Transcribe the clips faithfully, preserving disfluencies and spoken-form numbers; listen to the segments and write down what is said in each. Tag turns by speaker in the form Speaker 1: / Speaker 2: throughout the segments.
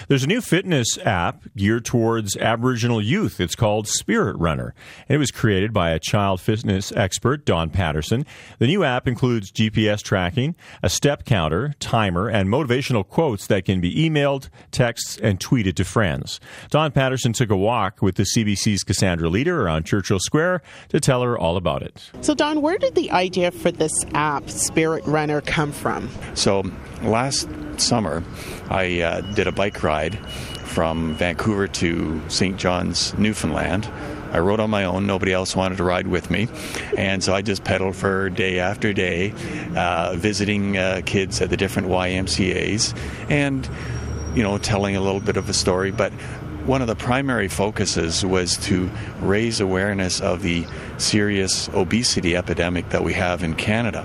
Speaker 1: There's a new fitness app geared towards Aboriginal youth. It's called Spirit Runner. And it was created by a child fitness expert, Don Patterson. The new app includes G P S tracking, a step counter, timer, and motivational quotes that can be emailed, texted, and tweeted to friends. Don Patterson took a walk with the C B C's Cassandra Leader around Churchill Square to tell her all about it.
Speaker 2: So, Don, where did the idea for this app, Spirit Runner, come from?
Speaker 3: So, last summer, I uh, did a bike ride from Vancouver to Saint John's, Newfoundland. I rode on my own. Nobody else wanted to ride with me. And so I just pedaled for day after day, uh, visiting uh, kids at the different Y M C As and, you know, telling a little bit of a story. But one of the primary focuses was to raise awareness of the serious obesity epidemic that we have in Canada.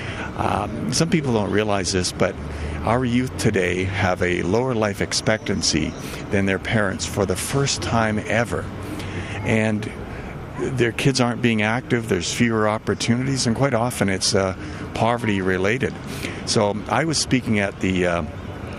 Speaker 3: Um, some people don't realize this, but our youth today have a lower life expectancy than their parents for the first time ever. And their kids aren't being active, there's fewer opportunities, and quite often it's uh, poverty related. So I was speaking at the uh,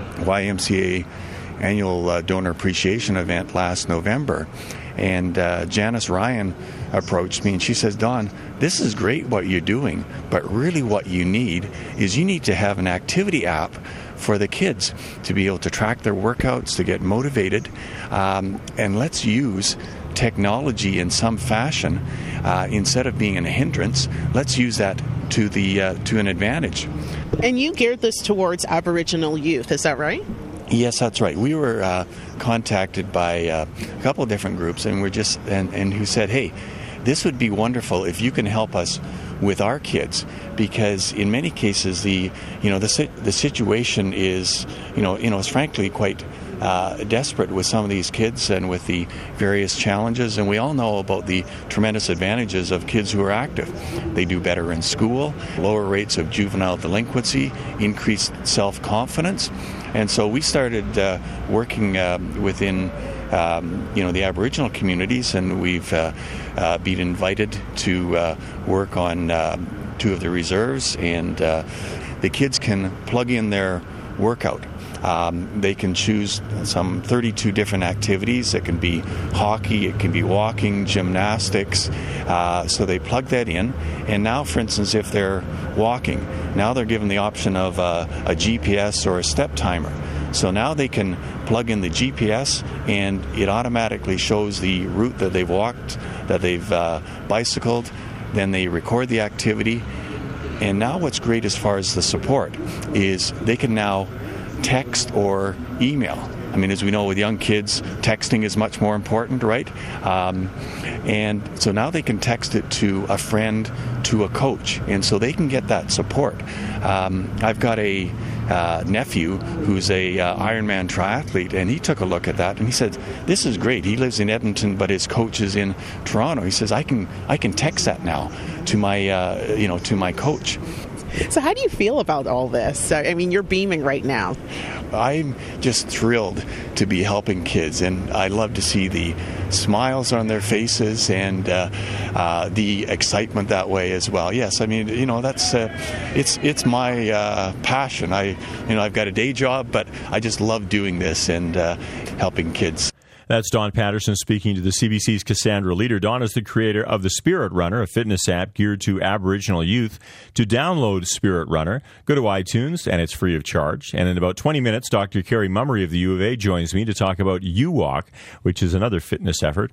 Speaker 3: Y M C A annual uh, donor appreciation event last November, and uh, Janice Ryan approached me and she says, Don, this is great what you're doing, but really what you need is you need to have an activity app for the kids to be able to track their workouts, to get motivated, um, and let's use technology in some fashion. Uh, instead of being a hindrance, let's use that to the uh, to an advantage.
Speaker 2: And you geared this towards Aboriginal youth, is that right?
Speaker 3: Yes, that's right. We were uh, contacted by uh, a couple of different groups, and we're just and, and who said, "Hey, this would be wonderful if you can help us with our kids," because in many cases the you know the the situation is you know you know is frankly quite uh, desperate with some of these kids and with the various challenges, and we all know about the tremendous advantages of kids who are active. They do better in school, lower rates of juvenile delinquency, increased self-confidence. And so we started uh, working uh, within, um, you know, the Aboriginal communities, and we've uh, uh, been invited to uh, work on uh, two of the reserves, and uh, the kids can plug in their workout. Um, they can choose some thirty-two different activities. It can be hockey, it can be walking, gymnastics. Uh, so they plug that in. And now, for instance, if they're walking, now they're given the option of uh, a G P S or a step timer. So now they can plug in the G P S and it automatically shows the route that they've walked, that they've uh, bicycled. Then they record the activity. And now what's great as far as the support is they can now text or email. I mean, as we know with young kids, texting is much more important, right? Um, and so now they can text it to a friend, to a coach, and so they can get that support. Um, I've got a uh, nephew who's a uh, Ironman triathlete, and he took a look at that, and he said, "This is great." He lives in Edmonton, but his coach is in Toronto. He says, "I can I can text that now to my uh, you know to my coach."
Speaker 2: So how do you feel about all this? I mean, you're beaming right now.
Speaker 3: I'm just thrilled to be helping kids, and I love to see the smiles on their faces and uh, uh, the excitement that way as well. Yes, I mean, you know, that's uh, it's it's my uh, passion. I you know I've got a day job, but I just love doing this and uh, helping kids.
Speaker 1: That's Don Patterson speaking to the C B C's Cassandra Leader. Don is the creator of the Spirit Runner, a fitness app geared to Aboriginal youth. To download Spirit Runner, go to iTunes, and it's free of charge. And in about twenty minutes, Doctor Carrie Mummery of the U of A joins me to talk about U Walk, which is another fitness effort.